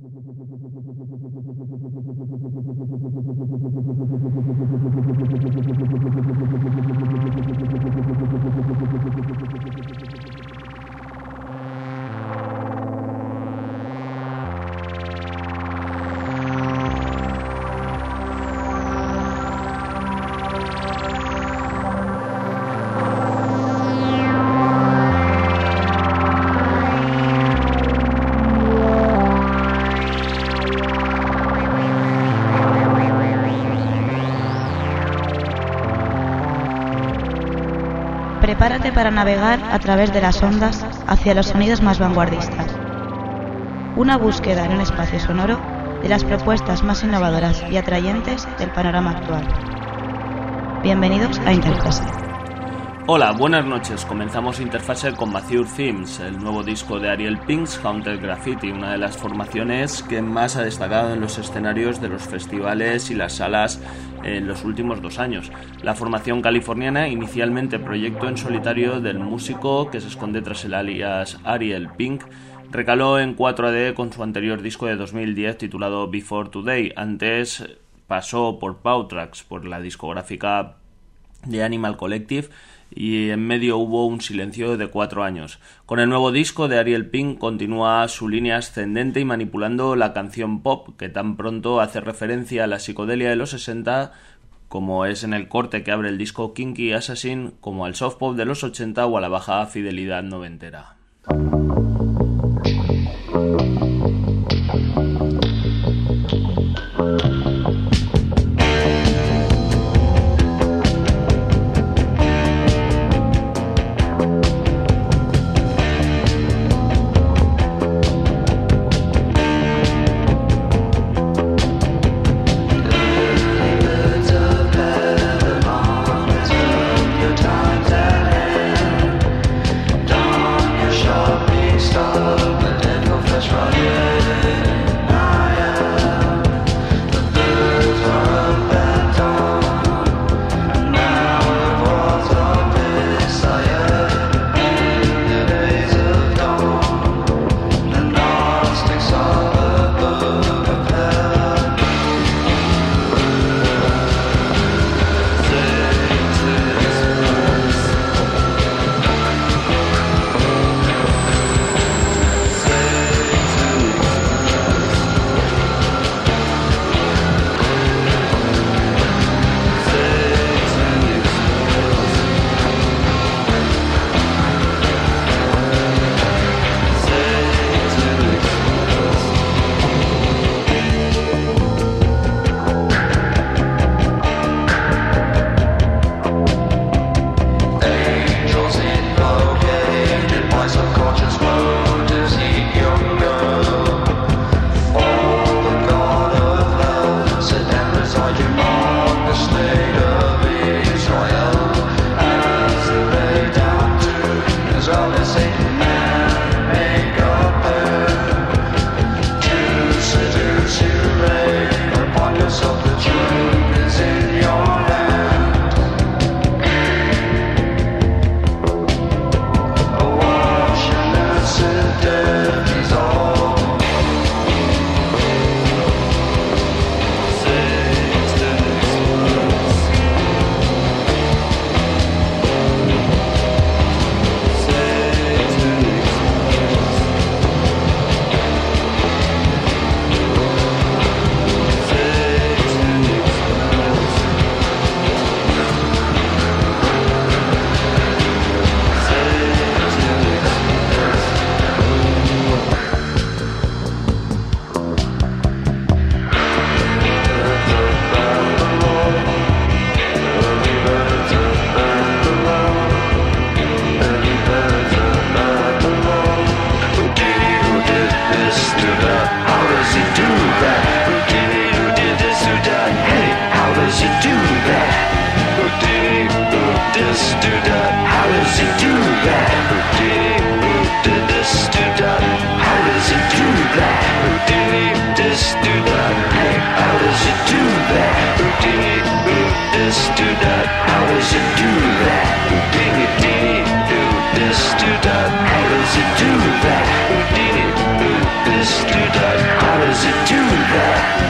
Prepárate para navegar a través de las ondas hacia los sonidos más vanguardistas. Una búsqueda en un espacio sonoro de las propuestas más innovadoras y atrayentes del panorama actual. Bienvenidos a Interfase. Hola, buenas noches. Comenzamos Interfase con Mature Themes, el nuevo disco de Ariel Pink's Haunted Graffiti, una de las formaciones que más ha destacado en los escenarios de los festivales y las salas en los últimos 2 años. La formación californiana, inicialmente proyecto en solitario del músico que se esconde tras el alias Ariel Pink, recaló en 4AD con su anterior disco de 2010 titulado Before Today. Antes pasó por Pau Tracks, por la discográfica de Animal Collective, y en medio hubo un silencio de 4 años. Con el nuevo disco de Ariel Pink continúa su línea ascendente y manipulando la canción pop, que tan pronto hace referencia a la psicodelia de los 60, como es en el corte que abre el disco Kinky Assassin, como al soft pop de los 80 o a la baja fidelidad noventera. How does it do that? does it do that?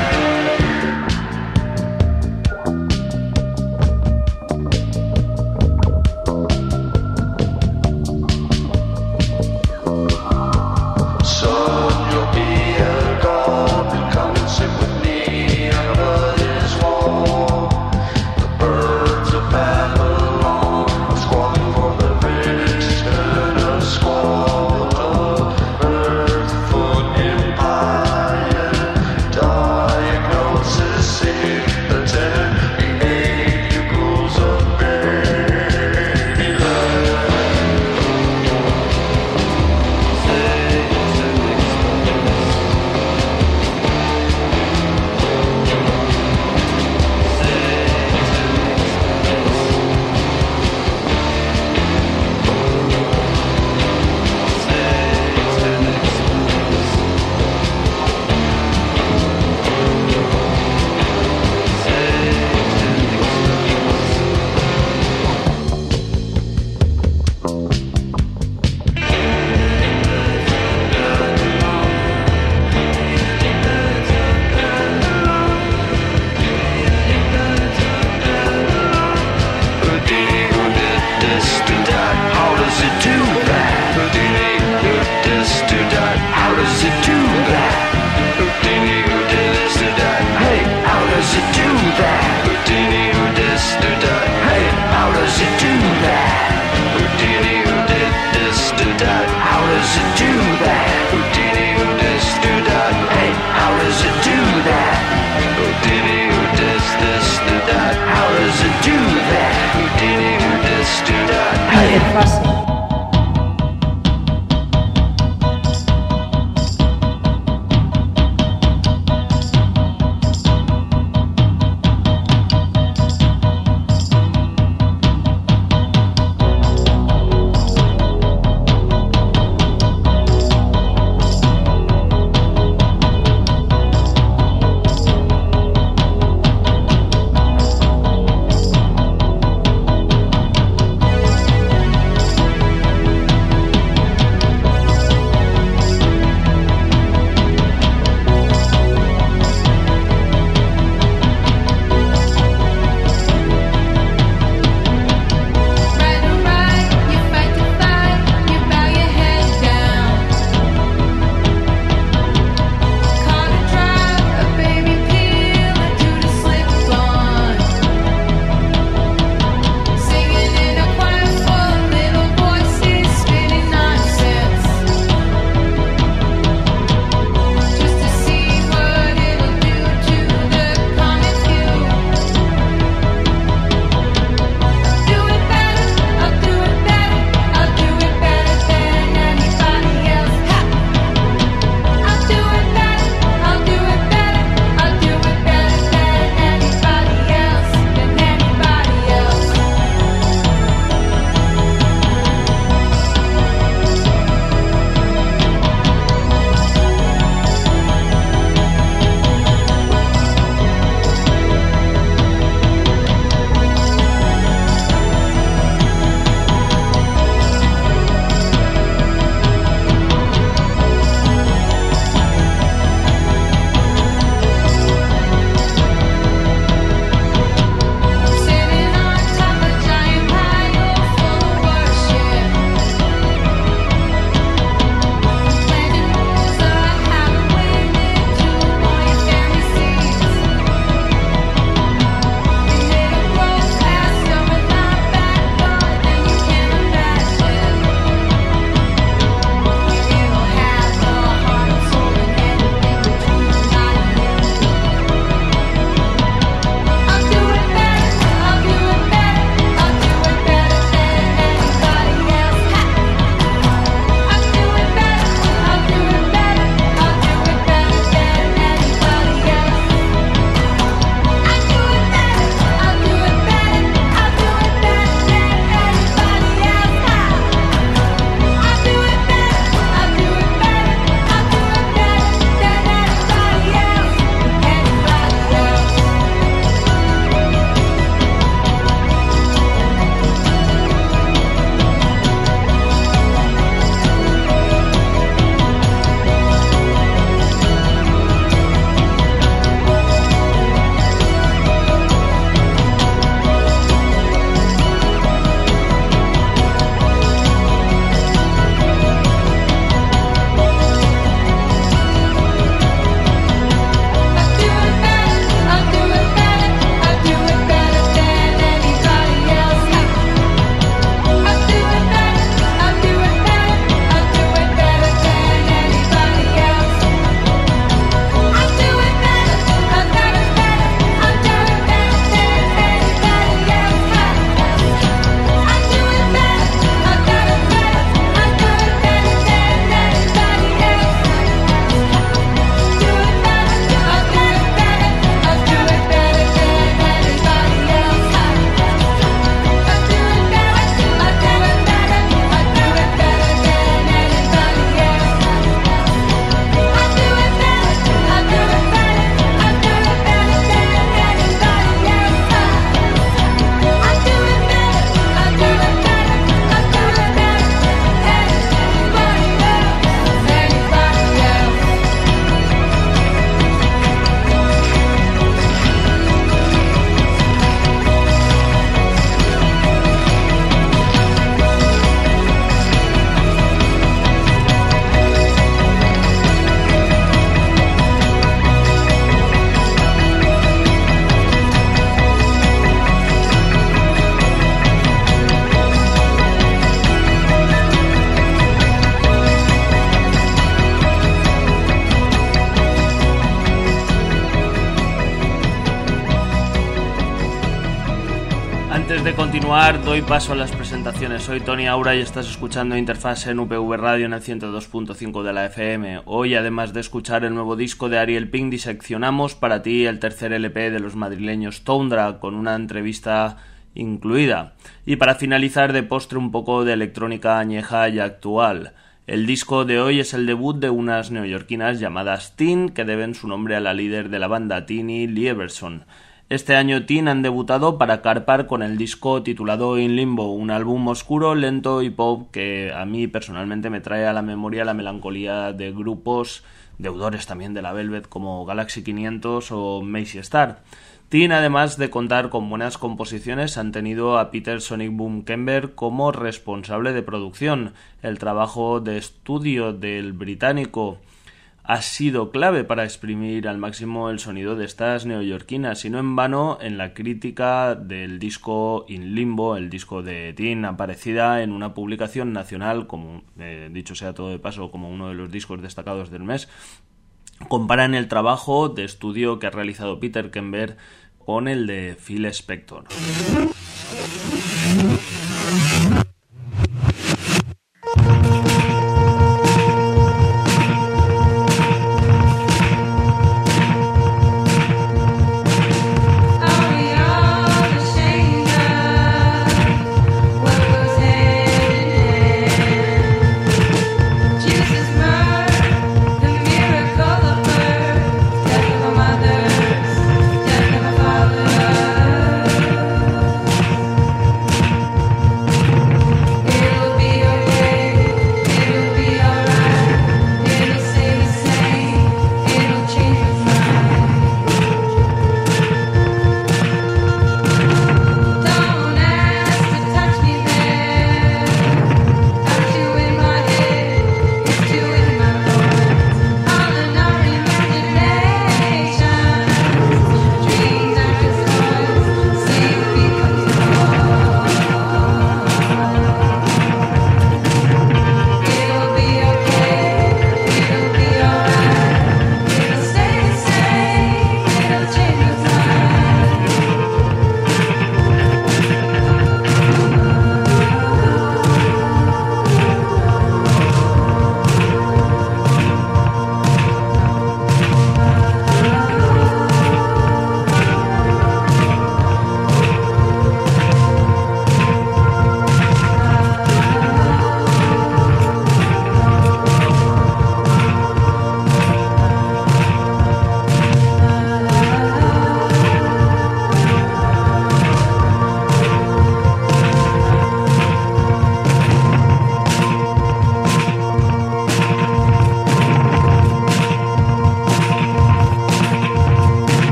de continuar, doy paso a las presentaciones. Soy Tony Aura y estás escuchando Interfase en UPV Radio en el 102.5 de la FM. Hoy, además de escuchar el nuevo disco de Ariel Pink, diseccionamos para ti el tercer LP de los madrileños Tundra, con una entrevista incluida. Y para finalizar, de postre, un poco de electrónica añeja y actual. El disco de hoy es el debut de unas neoyorquinas llamadas Teen, que deben su nombre a la líder de la banda, Tini Lieberson. Este año Teen han debutado para carpar con el disco titulado In Limbo, un álbum oscuro, lento y pop que a mí personalmente me trae a la memoria la melancolía de grupos deudores también de la Velvet como Galaxy 500 o Macy Star. Teen, además de contar con buenas composiciones, han tenido a Peter Sonic Boom Kember como responsable de producción. El trabajo de estudio del británico ha sido clave para exprimir al máximo el sonido de estas neoyorquinas, y no en vano en la crítica del disco In Limbo, el disco de Teen, aparecida en una publicación nacional, como dicho sea todo de paso, como uno de los discos destacados del mes. Comparan el trabajo de estudio que ha realizado Peter Kember con el de Phil Spector.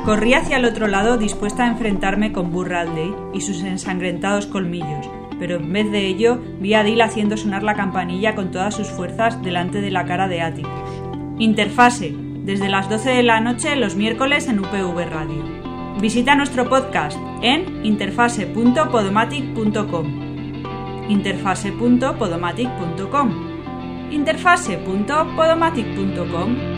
Corrí hacia el otro lado dispuesta a enfrentarme con Buzz Radley y sus ensangrentados colmillos, pero en vez de ello vi a Dil haciendo sonar la campanilla con todas sus fuerzas delante de la cara de Atticus. Interfase, desde las 12 de la noche los miércoles en UPV Radio. Visita nuestro podcast en interfase.podomatic.com. interfase.podomatic.com. interfase.podomatic.com.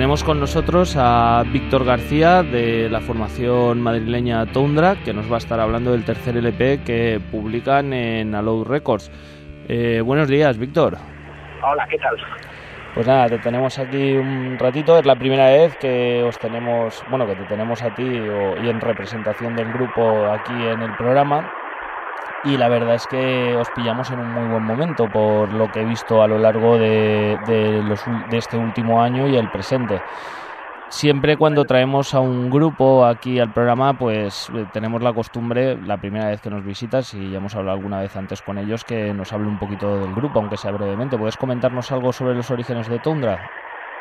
tenemos con nosotros a Víctor García de la formación madrileña Tundra, que nos va a estar hablando del tercer LP que publican en Allow Records. Buenos días, Víctor. Hola, ¿qué tal? Pues nada, te tenemos aquí un ratito. Es la primera vez que os tenemos, bueno, que te tenemos a ti y en representación del grupo aquí en el programa. Y la verdad es que os pillamos en un muy buen momento por lo que he visto a lo largo de este último año y el presente. Siempre cuando traemos a un grupo aquí al programa, pues tenemos la costumbre, la primera vez que nos visitas, y ya hemos hablado alguna vez antes con ellos, que nos hable un poquito del grupo, aunque sea brevemente. ¿Puedes comentarnos algo sobre los orígenes de Tundra?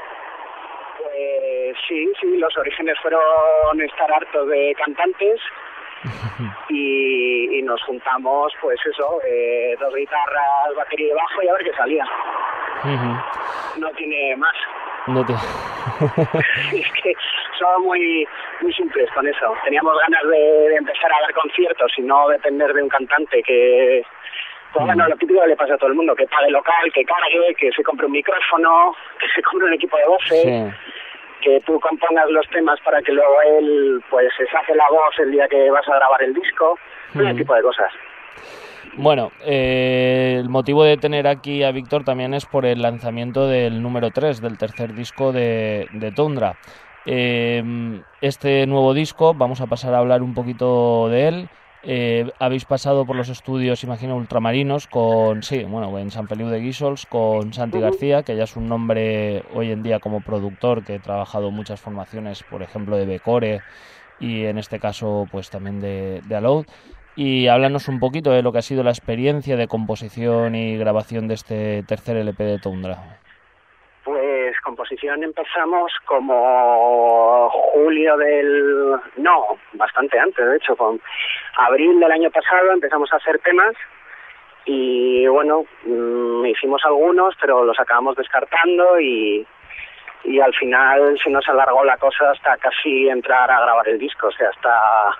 Sí, los orígenes fueron estar hartos de cantantes y nos juntamos, pues eso, 2 guitarras, batería y bajo, y a ver qué salía. No tiene más. No te... Es que somos muy simples con eso. Teníamos ganas de empezar a dar conciertos y no depender de un cantante que, pues bueno, lo típico que le pasa a todo el mundo, que pague local, que cargue, que se compre un micrófono, que se compre un equipo de voces, sí, que tú compongas los temas para que luego él pues se hace la voz el día que vas a grabar el disco, ese tipo de cosas. Bueno, el motivo de tener aquí a Víctor también es por el lanzamiento del número 3, del tercer disco de Tundra. Este nuevo disco, vamos a pasar a hablar un poquito de él. Habéis pasado por los estudios, imagino, ultramarinos en Sant Feliu de Guíxols con Santi García, que ya es un nombre hoy en día como productor, que he trabajado muchas formaciones, por ejemplo, de Becore y en este caso pues también de Allow. Y háblanos un poquito de lo que ha sido la experiencia de composición y grabación de este tercer LP de Tundra. Pues composición empezamos como julio bastante antes, de hecho, con abril del año pasado empezamos a hacer temas y bueno, hicimos algunos, pero los acabamos descartando y al final se nos alargó la cosa hasta casi entrar a grabar el disco, o sea, hasta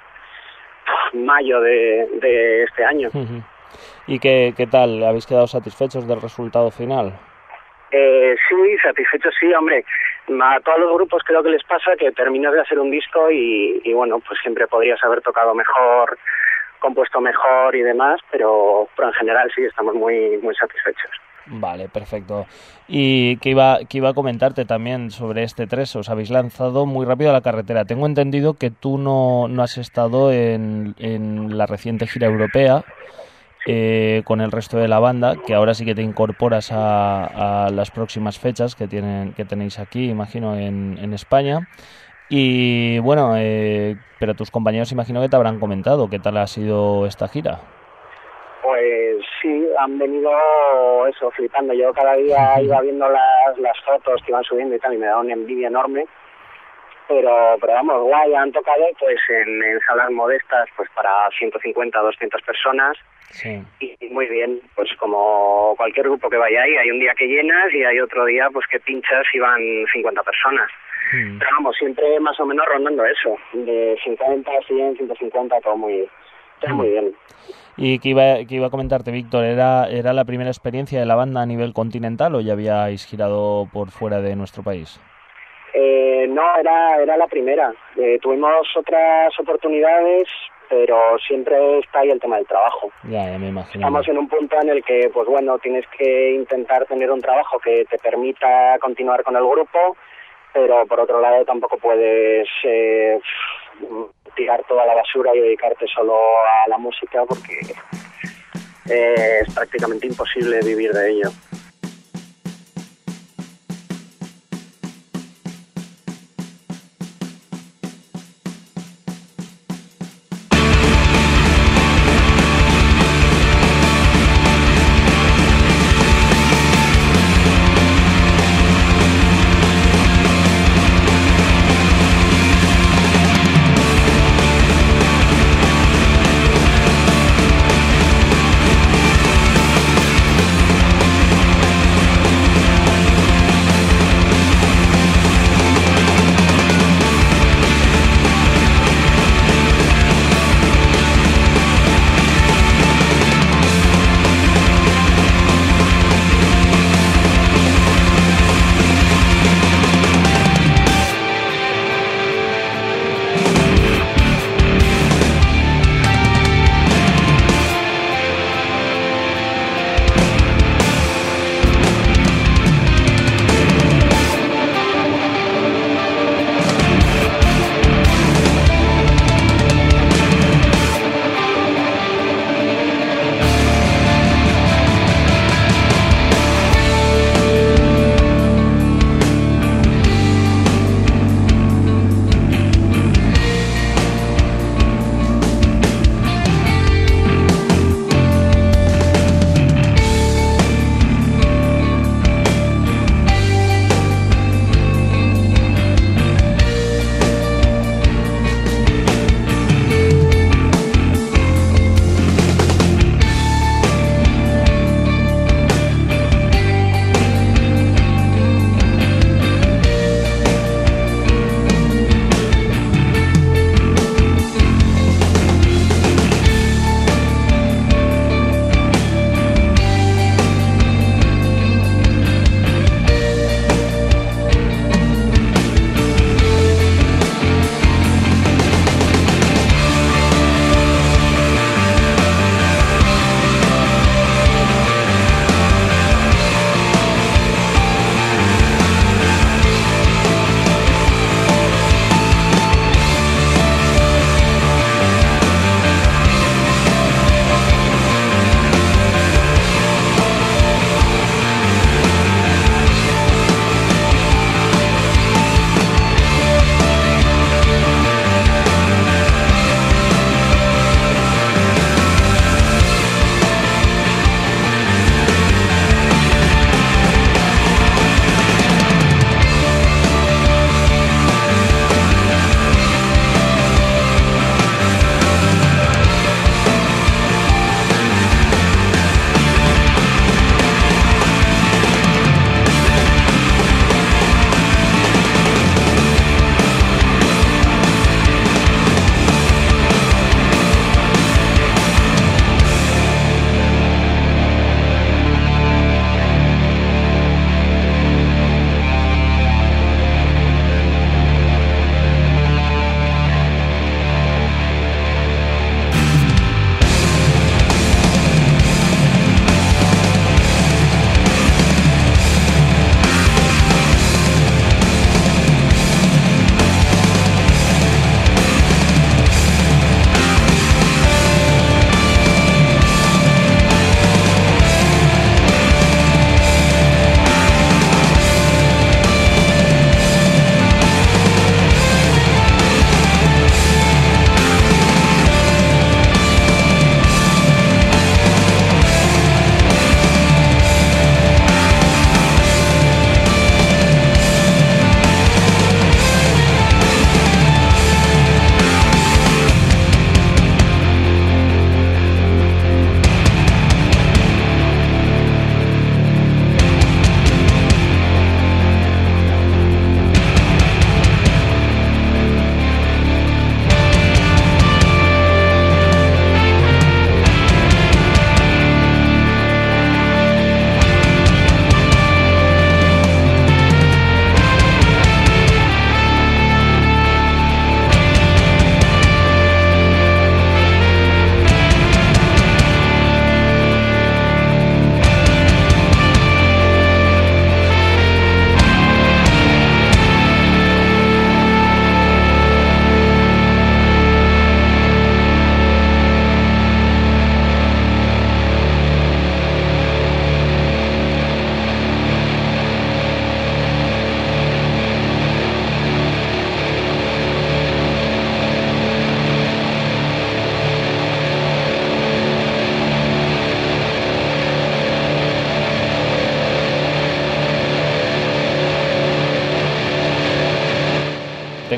mayo de este año. ¿Y qué tal? ¿Habéis quedado satisfechos del resultado final? Sí, satisfechos sí, hombre. A todos los grupos creo que les pasa que terminas de hacer un disco y bueno, pues siempre podrías haber tocado mejor, compuesto mejor y demás, pero en general sí, estamos muy satisfechos. Vale, perfecto. Y que iba a comentarte también sobre este 3, os habéis lanzado muy rápido a la carretera. Tengo entendido que tú no has estado en la reciente gira europea con el resto de la banda, que ahora sí que te incorporas a las próximas fechas que tenéis aquí, imagino, en España. Y bueno, pero tus compañeros imagino que te habrán comentado qué tal ha sido esta gira. Pues sí, han venido eso, flipando. Yo cada día iba viendo las fotos que iban subiendo y tal, y me daba una envidia enorme. Pero vamos, guay, han tocado pues en salas modestas pues para 150, 200 personas. Sí. Y muy bien, pues como cualquier grupo que vaya ahí, hay un día que llenas y hay otro día pues que pinchas y van 50 personas. Pero vamos, siempre más o menos rondando eso, de 50, 100, 150, todo muy bien. Y que iba a comentarte, Víctor, ¿era la primera experiencia de la banda a nivel continental o ya habíais girado por fuera de nuestro país? No, era la primera. Tuvimos otras oportunidades, pero siempre está ahí el tema del trabajo. Ya me imagino. Estamos en un punto en el que, pues bueno, tienes que intentar tener un trabajo que te permita continuar con el grupo, pero por otro lado tampoco puedes tirar toda la basura y dedicarte solo a la música porque es prácticamente imposible vivir de ello.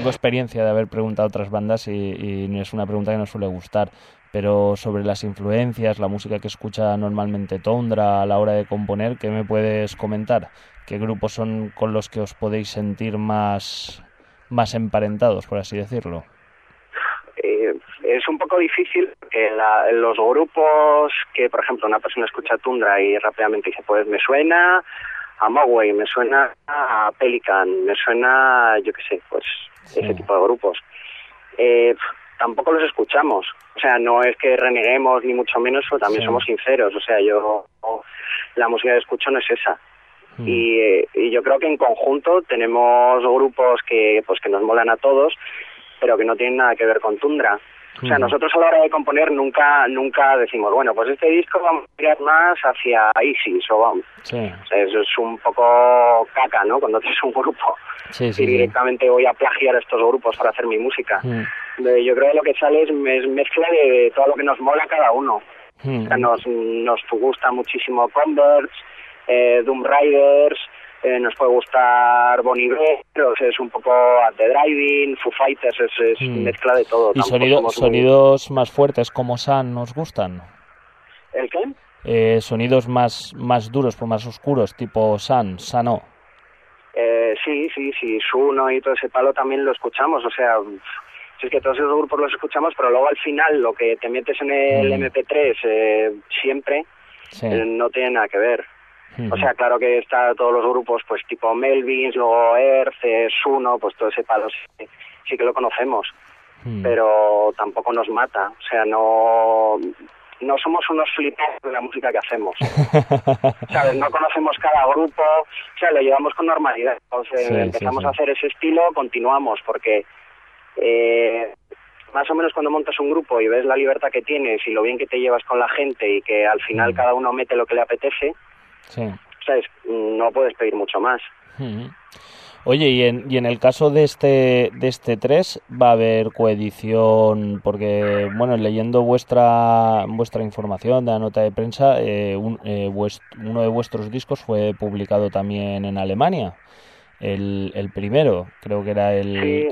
tengo experiencia de haber preguntado a otras bandas y es una pregunta que nos suele gustar, pero sobre las influencias, la música que escucha normalmente Tundra a la hora de componer, ¿qué me puedes comentar? ¿Qué grupos son con los que os podéis sentir más emparentados, por así decirlo? Es un poco difícil porque los grupos que, por ejemplo, una persona escucha Tundra y rápidamente dice, pues me suena a Mogwai, me suena a Pelican, me suena, yo qué sé, pues ese tipo de grupos. Tampoco los escuchamos, o sea, no es que reneguemos ni mucho menos, pero también somos sinceros, o sea, la música que escucho no es esa. Y yo creo que en conjunto tenemos grupos que nos molan a todos, pero que no tienen nada que ver con Tundra. O sea, nosotros a la hora de componer nunca decimos, bueno, pues este disco vamos a tirar más hacia ISIS o vamos. Sí. O sea, eso es un poco caca, ¿no? Cuando tienes un grupo y directamente voy a plagiar a estos grupos para hacer mi música. Yo creo que lo que sale es mezcla de todo lo que nos mola a cada uno. O sea, nos gusta muchísimo Converge, Doom Riders, nos puede gustar Bon Iver, es un poco At The Driving, Foo Fighters, es mezcla de todo. ¿Y sonidos más fuertes como Sun nos gustan? ¿El qué? Sonidos más duros, pues más oscuros, tipo Sano. Sí, Suno y todo ese palo también lo escuchamos, o sea, si es que todos esos grupos los escuchamos, pero luego al final lo que te metes en el MP3 siempre no tiene nada que ver. O sea, claro que está todos los grupos, pues tipo Melvins, luego Earth, Suno, pues todo ese palo sí que lo conocemos, pero tampoco nos mata. O sea, no somos unos flipados de la música que hacemos. ¿Sabes? No conocemos cada grupo, o sea, lo llevamos con normalidad. Empezamos a hacer ese estilo, continuamos, porque más o menos cuando montas un grupo y ves la libertad que tienes y lo bien que te llevas con la gente y que al final cada uno mete lo que le apetece, ¿sabes? No puedes pedir mucho más. Oye, y en el caso de este 3 va a haber coedición, porque bueno, leyendo vuestra información de la nota de prensa, uno de vuestros discos fue publicado también en Alemania, el primero, creo que era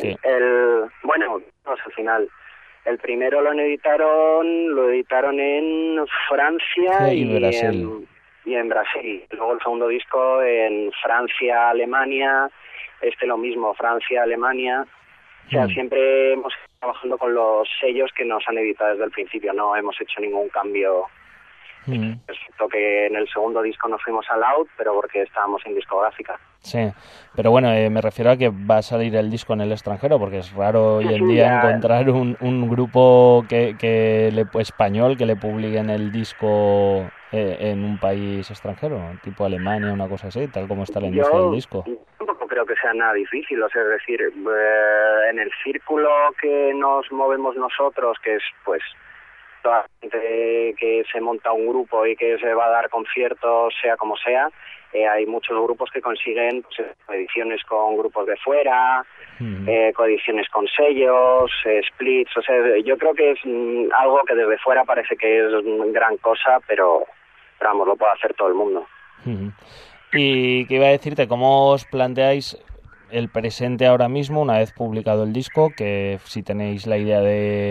al final. El primero lo editaron en Francia y Brasil. Y en Brasil. Luego el segundo disco en Francia, Alemania, lo mismo, Francia, Alemania. O sea, siempre hemos estado trabajando con los sellos que nos han editado desde el principio, no hemos hecho ningún cambio. Excepto que en el segundo disco nos fuimos a Loud, pero porque estábamos en discográfica. Sí, pero bueno, me refiero a que va a salir el disco en el extranjero, porque es raro hoy en día encontrar un grupo español que le publiquen el disco en un país extranjero, tipo Alemania, una cosa así, tal como está la industria del disco. Yo tampoco creo que sea nada difícil, o sea, es decir, en el círculo que nos movemos nosotros, que es pues toda la gente que se monta un grupo y que se va a dar conciertos, sea como sea, hay muchos grupos que consiguen pues, coediciones con grupos de fuera, coediciones con sellos, splits, o sea, yo creo que es algo que desde fuera parece que es gran cosa, pero vamos, lo puede hacer todo el mundo. Y que iba a decirte, ¿cómo os planteáis el presente ahora mismo, una vez publicado el disco, que si tenéis la idea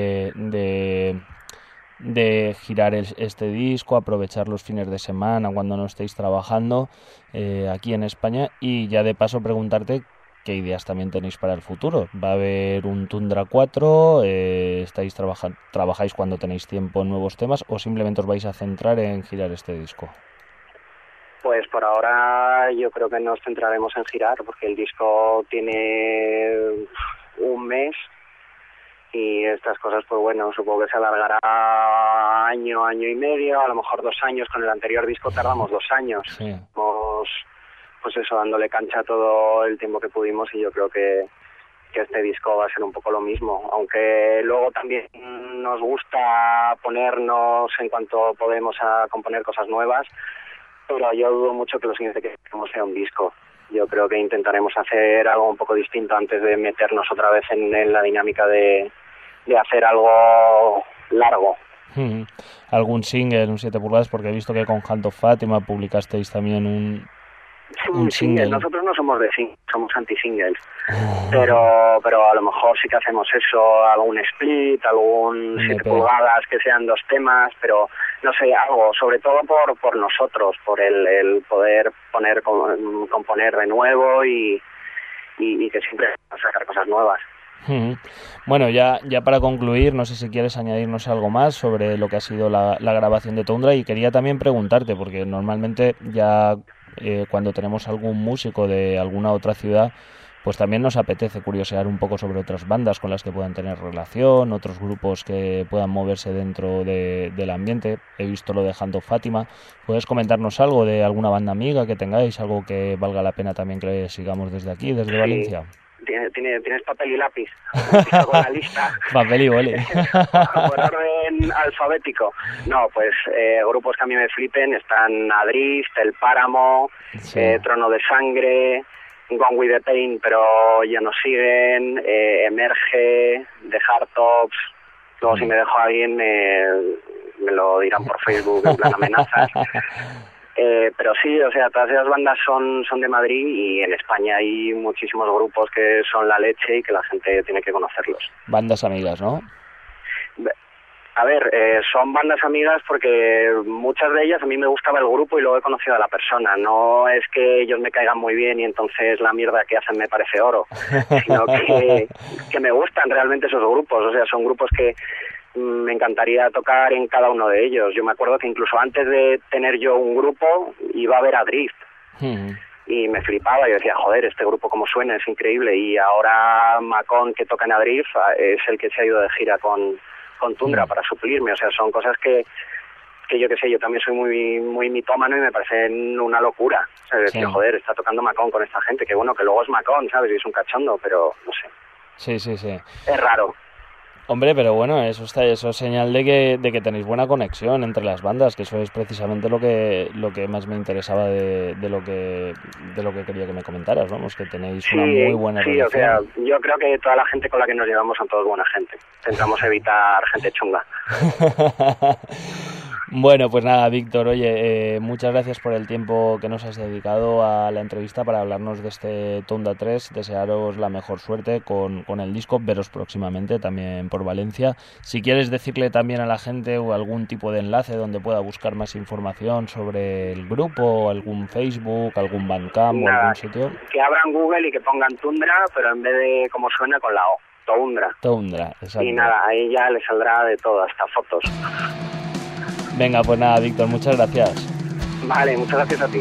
de girar este disco, aprovechar los fines de semana cuando no estéis trabajando aquí en España, y ya de paso preguntarte qué ideas también tenéis para el futuro? ¿Va a haber un Tundra 4? ¿Trabajáis cuando tenéis tiempo en nuevos temas o simplemente os vais a centrar en girar este disco? Pues por ahora yo creo que nos centraremos en girar, porque el disco tiene un mes y estas cosas, pues bueno, supongo que se alargará año y medio, a lo mejor 2 años. Con el anterior disco tardamos 2 años. Pues eso, dándole cancha todo el tiempo que pudimos, y yo creo que este disco va a ser un poco lo mismo, aunque luego también nos gusta ponernos en cuanto podemos a componer cosas nuevas, pero yo dudo mucho que lo siguiente que hagamos sea un disco. Yo creo que intentaremos hacer algo un poco distinto antes de meternos otra vez en la dinámica de hacer algo largo. ¿Algún single, un 7 pulgadas? Porque he visto que con Hand of Fatima publicasteis también un single. Nosotros no somos de single, somos anti-singles. Pero a lo mejor sí que hacemos eso, algún split, algún 7 pulgadas que sean 2 temas, pero no sé, algo, sobre todo por nosotros, por el poder componer de nuevo y que siempre sacar cosas nuevas. Bueno, ya para concluir, no sé si quieres añadirnos algo más sobre lo que ha sido la grabación de Tundra, y quería también preguntarte, porque normalmente ya cuando tenemos algún músico de alguna otra ciudad, pues también nos apetece curiosear un poco sobre otras bandas con las que puedan tener relación, otros grupos que puedan moverse dentro del ambiente. He visto lo de Hand of Fátima. ¿Puedes comentarnos algo de alguna banda amiga que tengáis, algo que valga la pena también que sigamos desde aquí, desde Valencia? ¿Tienes papel y lápiz? Con la lista. Papel y boli. Por orden alfabético. No, pues grupos que a mí me flipen están Adrift, El Páramo, Trono de Sangre, Gone with the Pain, pero ya nos siguen, Emerge, The Hardtops. Luego si me dejo a alguien me lo dirán por Facebook en plan amenazas. Pero sí, o sea, todas esas bandas son de Madrid, y en España hay muchísimos grupos que son la leche y que la gente tiene que conocerlos. Bandas amigas, ¿no? A ver, son bandas amigas porque muchas de ellas a mí me gustaba el grupo y luego he conocido a la persona. No es que ellos me caigan muy bien y entonces la mierda que hacen me parece oro, sino que me gustan realmente esos grupos. O sea, son grupos que me encantaría tocar en cada uno de ellos. Yo me acuerdo que incluso antes de tener yo un grupo iba a ver a Drift y me flipaba. Yo decía, joder, este grupo como suena, es increíble. Y ahora Macón, que toca en Adrift, es el que se ha ido de gira con Tundra para suplirme. O sea, son cosas que yo qué sé, yo también soy muy mitómano y me parecen una locura. O sea, decir, joder, está tocando Macón con esta gente, que bueno, que luego es Macón, ¿sabes? Y es un cachondo, pero no sé. Sí. Es raro. Hombre, pero bueno, eso es señal de que tenéis buena conexión entre las bandas, que eso es precisamente lo que más me interesaba de lo que quería que me comentaras, vamos, que tenéis una muy buena relación. O sea, yo creo que toda la gente con la que nos llevamos son todos buena gente. Intentamos evitar gente chunga. Bueno, pues nada, Víctor, oye, muchas gracias por el tiempo que nos has dedicado a la entrevista para hablarnos de este Tundra 3, desearos la mejor suerte con el disco, veros próximamente también por Valencia. Si quieres decirle también a la gente o algún tipo de enlace donde pueda buscar más información sobre el grupo, algún Facebook, algún Bandcamp o algún sitio. Que abran Google y que pongan Tundra, pero en vez de como suena con la O, Tundra, exacto. Y nada, ahí ya le saldrá de todo, hasta fotos. Venga, pues nada, Víctor, muchas gracias. Vale, muchas gracias a ti.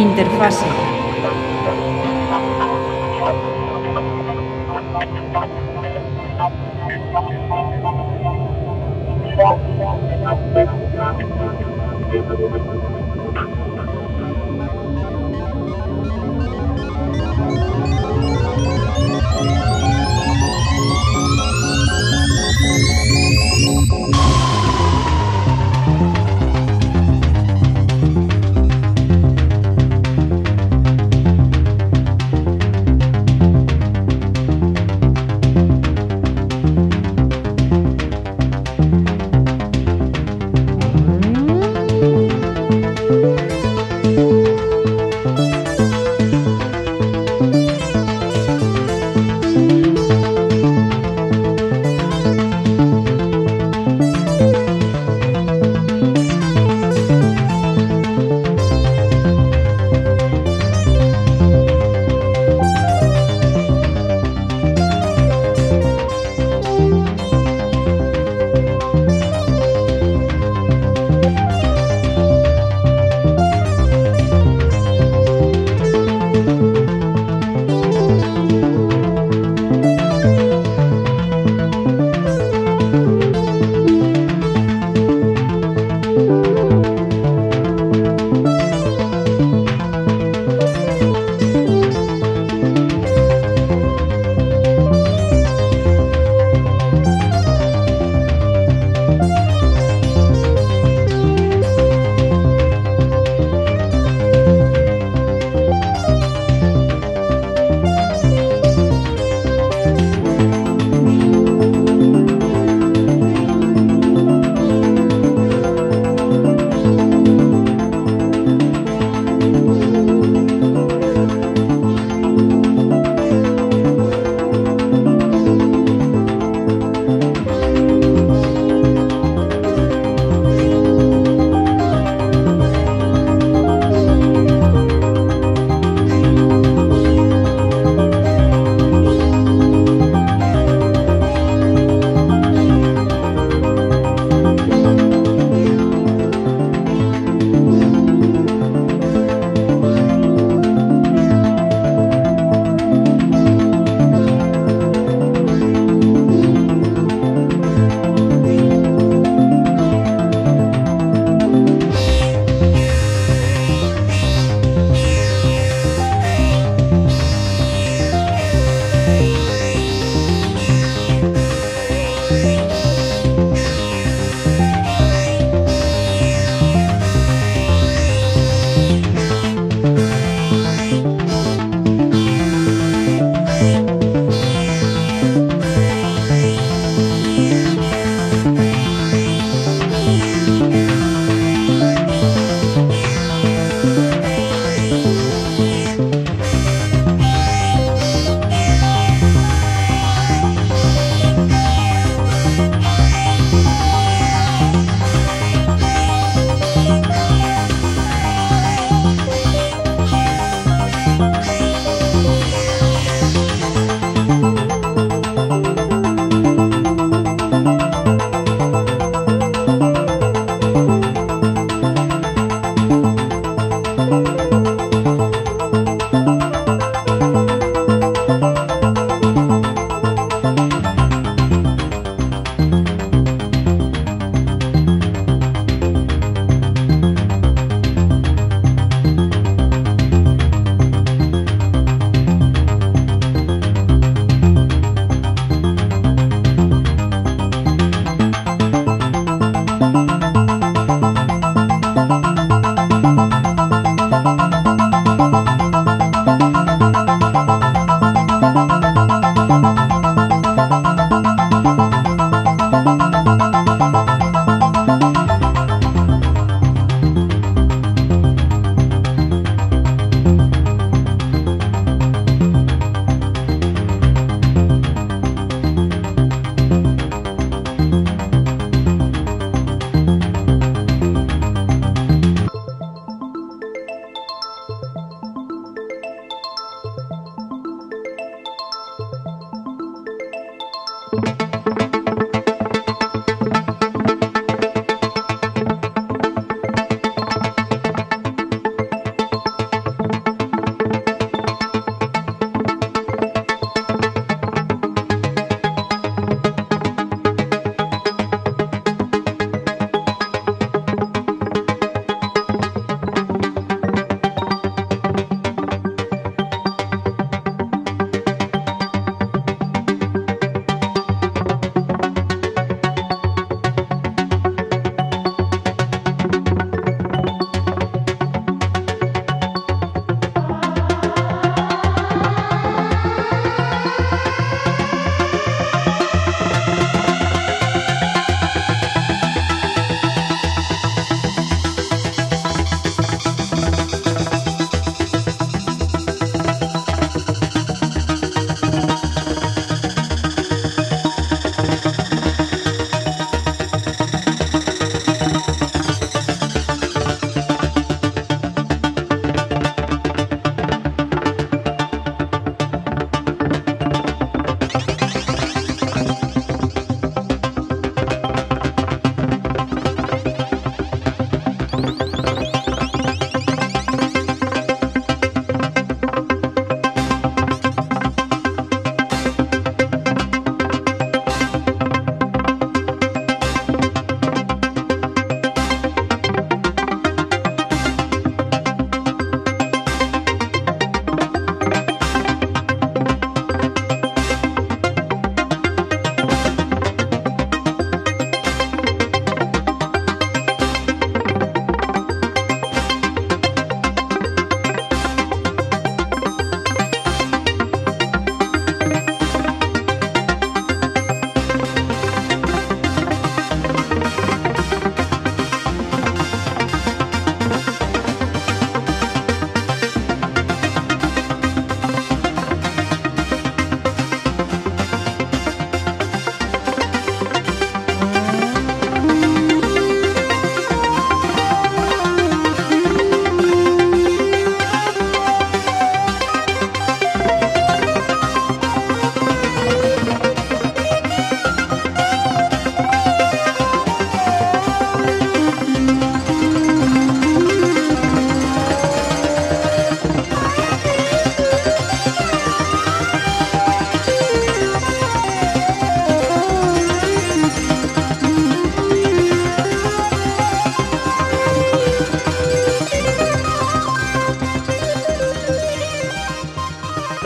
Interfase.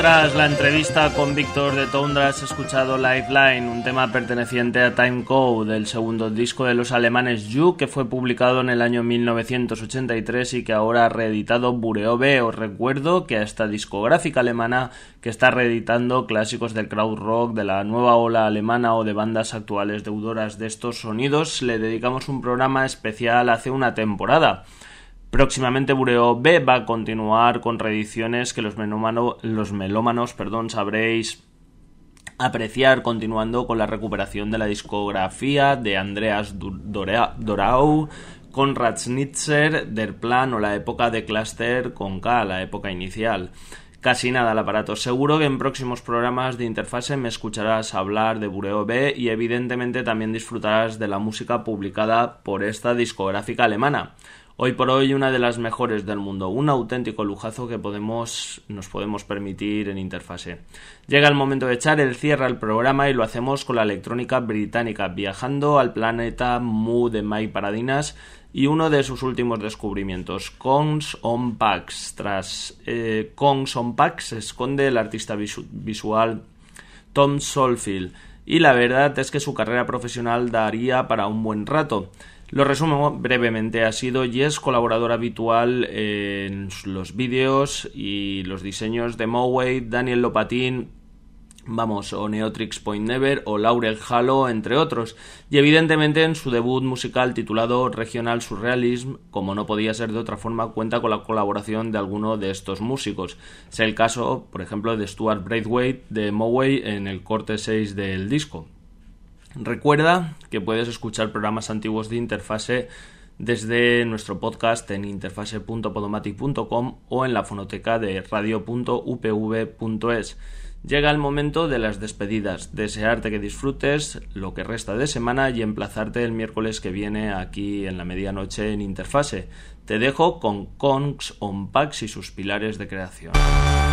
Tras la entrevista con Víctor de Tundra has escuchado Lifeline, un tema perteneciente a Time Code, del segundo disco de los alemanes You, que fue publicado en el año 1983 y que ahora ha reeditado Bureobe. Os recuerdo que a esta discográfica alemana, que está reeditando clásicos del krautrock, de la nueva ola alemana o de bandas actuales deudoras de estos sonidos, le dedicamos un programa especial hace una temporada. Próximamente Bureobe va a continuar con reediciones que los melómanos sabréis apreciar, continuando con la recuperación de la discografía de Andreas Dorau, Konrad Schnitzer, Der Plan o la época de Cluster con K, la época inicial. Casi nada al aparato. Seguro que en próximos programas de Interfase me escucharás hablar de Bureobe y evidentemente también disfrutarás de la música publicada por esta discográfica alemana. Hoy por hoy una de las mejores del mundo, un auténtico lujazo que nos podemos permitir en Interfase. Llega el momento de echar el cierre al programa y lo hacemos con la electrónica británica, viajando al planeta Mu de Mike Paradinas y uno de sus últimos descubrimientos, Kongs on Pax. Tras Kongs on Pax se esconde el artista visual Tom Solfield y la verdad es que su carrera profesional daría para un buen rato. Lo resumo brevemente, ha sido y es colaborador habitual en los vídeos y los diseños de Moway, Daniel Lopatin, o Neotrix Point Never o Laurel Halo, entre otros, y evidentemente en su debut musical titulado Regional Surrealism, como no podía ser de otra forma, cuenta con la colaboración de alguno de estos músicos. Es el caso, por ejemplo, de Stuart Braithwaite de Moway en el corte 6 del disco. Recuerda que puedes escuchar programas antiguos de Interfase desde nuestro podcast en interfase.podomatic.com o en la fonoteca de radio.upv.es. Llega el momento de las despedidas. Desearte que disfrutes lo que resta de semana y emplazarte el miércoles que viene aquí en la medianoche en Interfase. Te dejo con Kongs on Pax y sus pilares de creación.